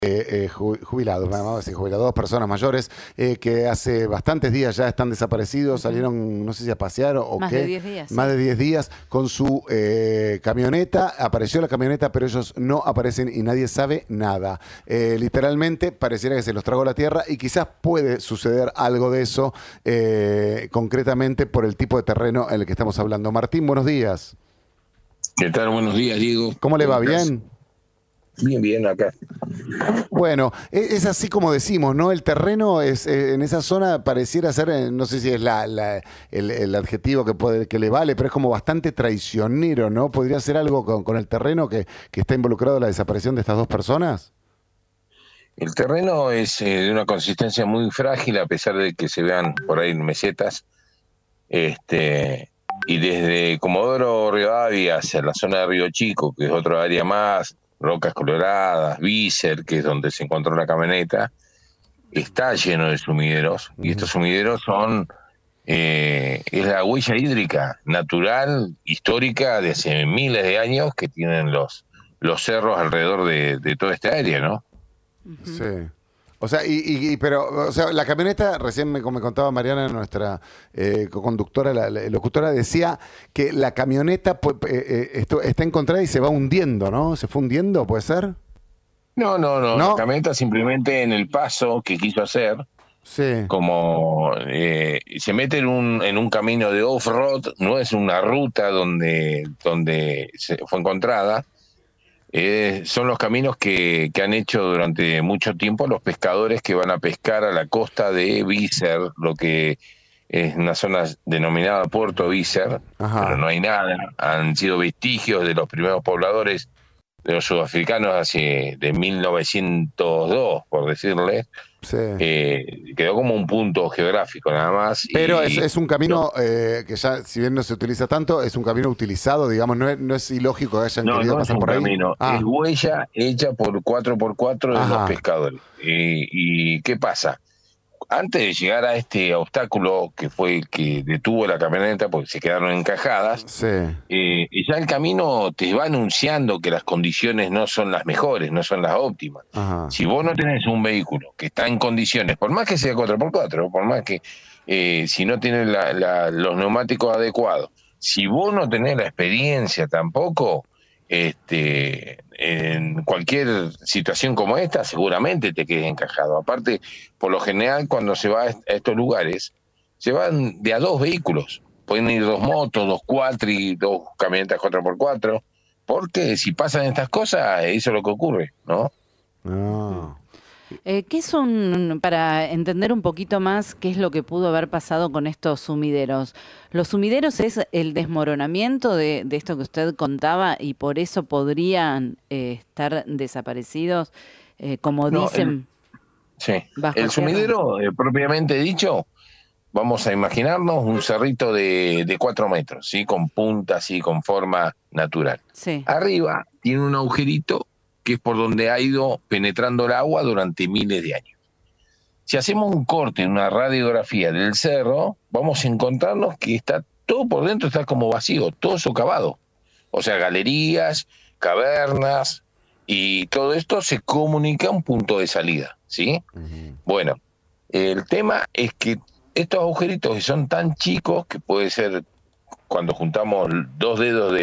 jubilados, vamos a decir jubilados, dos personas mayores que hace bastantes días ya están desaparecidos, salieron, no sé si a pasear o Más qué, de 10 días. más Sí. de 10 días con su camioneta, apareció la camioneta, pero ellos no aparecen y nadie sabe nada. Literalmente pareciera que se los tragó la tierra y quizás puede suceder algo de eso, concretamente por el tipo de terreno en el que estamos hablando. Martín, buenos días. ¿Qué tal? Buenos días, Diego. ¿Cómo le va? ¿Cómo estás? ¿Bien? Bien, bien, acá. Bueno, es así como decimos, ¿no? El terreno es en esa zona pareciera ser, no sé si es el adjetivo que le vale, pero es como bastante traicionero, ¿no? ¿Podría ser algo con el terreno que está involucrado en la desaparición de estas dos personas? El terreno es de una consistencia muy frágil, a pesar de que se vean por ahí mesetas. Y desde Comodoro Rivadavia hacia la zona de Río Chico, que es otra área más, Rocas Coloradas, Vícer, que es donde se encontró la camioneta, está lleno de sumideros. Y estos sumideros son es la huella hídrica natural, histórica, de hace miles de años que tienen los cerros alrededor de toda esta área, ¿no? Sí. O sea, pero, o sea, la camioneta, recién me contaba Mariana, nuestra conductora, la locutora, decía que la camioneta está encontrada y se va hundiendo, ¿no? ¿Se fue hundiendo, puede ser? No, ¿No? la camioneta simplemente en el paso que quiso hacer, Sí. como se mete en un camino de off-road, no es una ruta donde se fue encontrada. Son los caminos que han hecho durante mucho tiempo los pescadores que van a pescar a la costa de Vícer, lo que es una zona denominada Puerto Vícer, Ajá. pero no hay nada. Han sido vestigios de los primeros pobladores de los sudafricanos de 1902, por decirle. Sí. Quedó como un punto geográfico nada más. Pero y es un camino que ya, si bien no se utiliza tanto, es un camino utilizado, digamos, no es ilógico que hayan querido no es pasar un por ahí. camino, Ah, es huella hecha por 4x4 de ajá. los pescadores. ¿Y qué pasa? Antes de llegar a este obstáculo que fue el que detuvo la camioneta porque se quedaron encajadas, Sí. y ya el camino te va anunciando que las condiciones no son las mejores, no son las óptimas. Ajá. Si vos no tenés un vehículo que está en condiciones, por más que sea 4x4, por más que si no tiene los neumáticos adecuados, si vos no tenés la experiencia tampoco, en cualquier situación como esta seguramente te quedes encajado. Aparte, por lo general cuando se va a estos lugares, se van de a dos vehículos. Pueden ir dos motos, dos cuatri, dos camionetas 4x4, porque si pasan estas cosas, eso es lo que ocurre, ¿no? No. ¿Qué son, para entender un poquito más qué es lo que pudo haber pasado con estos sumideros? ¿Los sumideros es el desmoronamiento de esto que usted contaba y por eso podrían estar desaparecidos, como No, dicen, Sí. bajo El tierra? sumidero, propiamente dicho, vamos a imaginarnos un cerrito de 4 metros, ¿sí? Con punta, así, con forma natural. Sí, Arriba tiene un agujerito que es por donde ha ido penetrando el agua durante miles de años. Si hacemos un corte, una radiografía del cerro, vamos a encontrarnos que está todo por dentro, está como vacío, todo socavado. O sea, galerías, cavernas, y todo esto se comunica a un punto de salida, ¿sí? Ujú. Bueno, el tema es que estos agujeritos que son tan chicos, que puede ser cuando juntamos dos dedos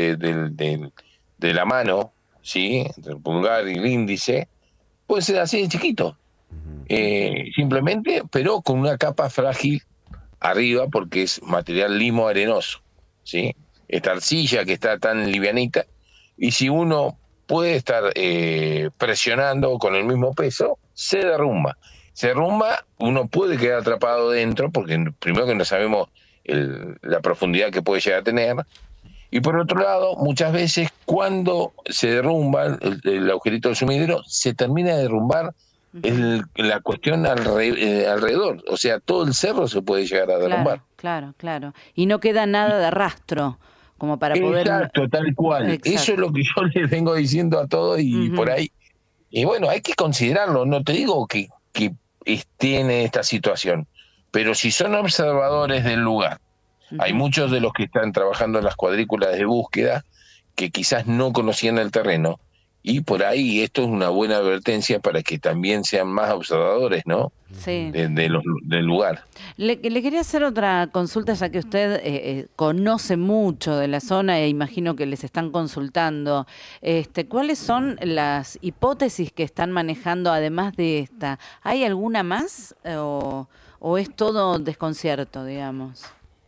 de la mano, ¿sí? Entre el pulgar y el índice, puede ser así de chiquito. Simplemente, pero con una capa frágil arriba, porque es material limo arenoso, ¿sí? Esta arcilla que está tan livianita, y si uno puede estar presionando con el mismo peso, se derrumba. Se derrumba, uno puede quedar atrapado dentro, porque primero que no sabemos la profundidad que puede llegar a tener, y por otro lado, muchas veces cuando se derrumba el agujerito del sumidero, se termina de derrumbar la cuestión alrededor. O sea, todo el cerro se puede llegar a derrumbar. claro. Y no queda nada de rastro, como para poder... Exacto, tal cual. Exacto. Eso es lo que yo les vengo diciendo a todos y por ahí. Y bueno, hay que considerarlo. No te digo que estén en esta situación, pero si son observadores del lugar, hay muchos de los que están trabajando en las cuadrículas de búsqueda que quizás no conocían el terreno y por ahí esto es una buena advertencia para que también sean más observadores, ¿no? Sí. Del lugar. Le quería hacer otra consulta, ya que usted conoce mucho de la zona e imagino que les están consultando. ¿Cuáles son las hipótesis que están manejando además de esta? ¿Hay alguna más o es todo desconcierto, digamos?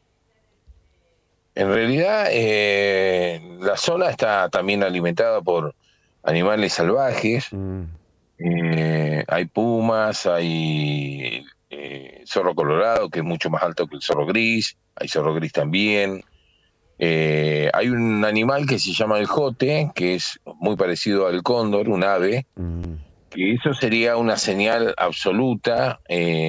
En realidad, la zona está también alimentada por animales salvajes. Hay pumas, hay zorro colorado, que es mucho más alto que el zorro gris. Hay zorro gris también. Hay un animal que se llama el jote, que es muy parecido al cóndor, un ave, que eso sería una señal absoluta,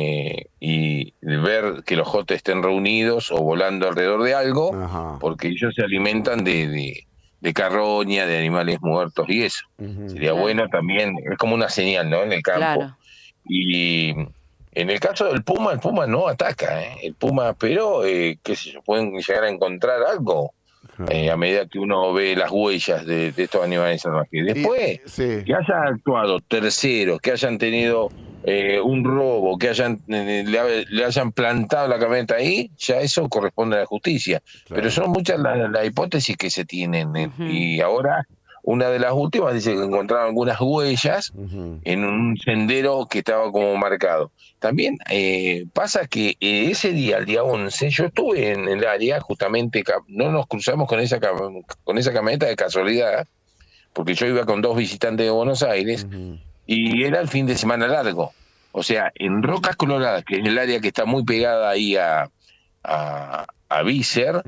y ver que los jotes estén reunidos o volando alrededor de algo, Ajá. porque ellos se alimentan de carroña, de animales muertos y eso. Sería Claro. bueno también, es como una señal, ¿no? En el campo. Claro. Y en el caso del puma, el puma no ataca, ¿eh? El puma, pero, qué sé yo, pueden llegar a encontrar algo. A medida que uno ve las huellas de estos animales salvajes. Después, Sí. que hayan actuado terceros, que hayan tenido un robo, que le hayan plantado la camioneta ahí, ya eso corresponde a la justicia. Claro. Pero son muchas las hipótesis que se tienen. Ujú. Y ahora, una de las últimas dice que encontraron algunas huellas en un sendero que estaba como marcado. También pasa que ese día, el día 11, yo estuve en el área, justamente no nos cruzamos con esa camioneta de casualidad, porque yo iba con 2 visitantes de Buenos Aires, y era el fin de semana largo. O sea, en Rocas Coloradas, que es el área que está muy pegada ahí a Vícer,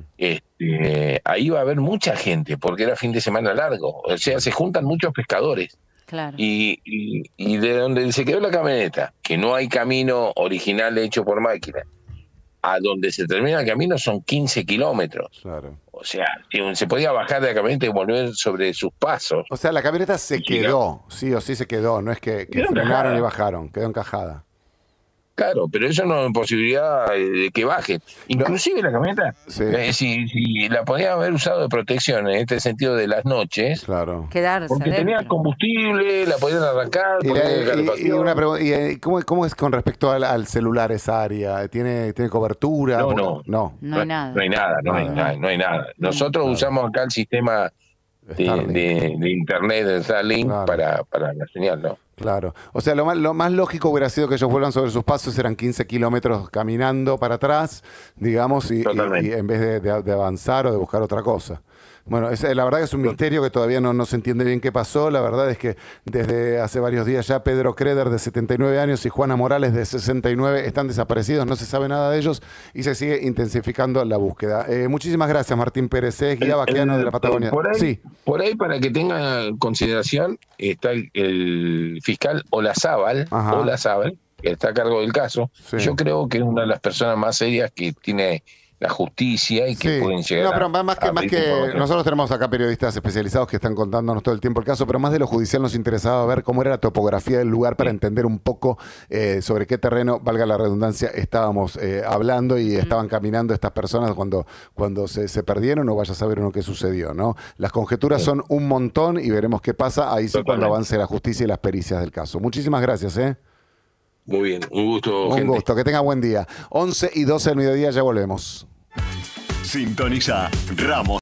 ahí va a haber mucha gente, porque era fin de semana largo. O sea, se juntan muchos pescadores. Claro. Y de donde se quedó la camioneta, que no hay camino original hecho por máquina, a donde se termina el camino son 15 kilómetros. Claro. O sea, se podía bajar de la camioneta y volver sobre sus pasos. O sea, la camioneta se quedó, sí o sí se quedó, no es que Quedó frenaron encajada. y bajaron, quedó encajada. Claro, pero eso no es posibilidad de que baje. Inclusive la camioneta, si la podía haber usado de protección en este sentido de las noches, Claro. Quedarse porque tenía adentro. combustible, la podían arrancar. Y una pregunta, ¿cómo es con respecto al celular esa área? ¿Tiene cobertura? No. No hay nada. No hay nada, no hay nada. Nosotros usamos acá el sistema de internet de Starlink para la señal, ¿no? Claro. O sea, lo más lógico hubiera sido que ellos vuelvan sobre sus pasos, eran 15 kilómetros caminando para atrás, digamos, y en vez de avanzar o de buscar otra cosa. Bueno, la verdad que es un misterio que todavía no se entiende bien qué pasó. La verdad es que desde hace varios días ya Pedro Creder, de 79 años, y Juana Morales, de 69, están desaparecidos, no se sabe nada de ellos y se sigue intensificando la búsqueda. Muchísimas gracias, Martín Pérez, guía vaqueano de la Patagonia. Por ahí, para que tengan en consideración, está el fiscal Olazábal, que está a cargo del caso. Sí. Yo creo que es una de las personas más serias que tiene la justicia y que pueden llegar no, pero más que nosotros tenemos acá periodistas especializados que están contándonos todo el tiempo el caso, pero más de lo judicial nos interesaba ver cómo era la topografía del lugar para entender un poco sobre qué terreno, valga la redundancia, estábamos hablando y estaban caminando estas personas cuando se perdieron, o vaya a saber uno qué sucedió, ¿no? Las conjeturas son un montón y veremos qué pasa ahí sí cuando avance la justicia y las pericias del caso. Muchísimas gracias, Muy bien, un gusto. Un gusto, que tenga buen día. 11:12 del mediodía, ya volvemos. Sintoniza Ramos.